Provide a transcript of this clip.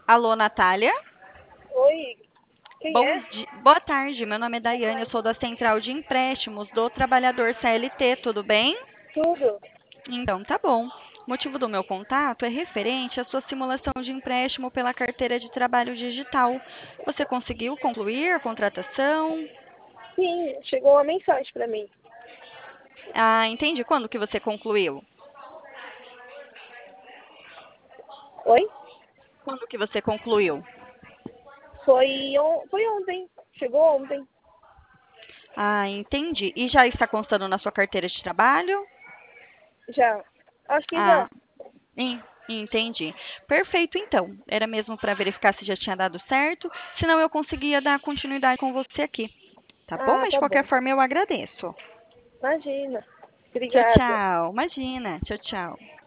Alô, Natália? Oi, quem é? Boa tarde, meu nome é Daiane, eu sou da Central de Empréstimos do Trabalhador CLT, tudo bem? Tudo? Então, tá bom. O motivo do meu contato é referente à sua simulação de empréstimo pela carteira de trabalho digital. Você conseguiu concluir a contratação? Sim, chegou uma mensagem para mim. Ah, entendi. Quando que você concluiu? Oi? Quando que você concluiu? Foi ontem. Chegou ontem. Ah, entendi. E já está constando na sua carteira de trabalho? Já. Acho que já. Ah, entendi. Perfeito, então. Era mesmo para verificar se já tinha dado certo, senão eu conseguia dar continuidade com você aqui. Tá bom? Ah, Mas de tá qualquer bom. forma eu agradeço. Imagina. Tchau, Obrigada. tchau. Imagina. Tchau, tchau.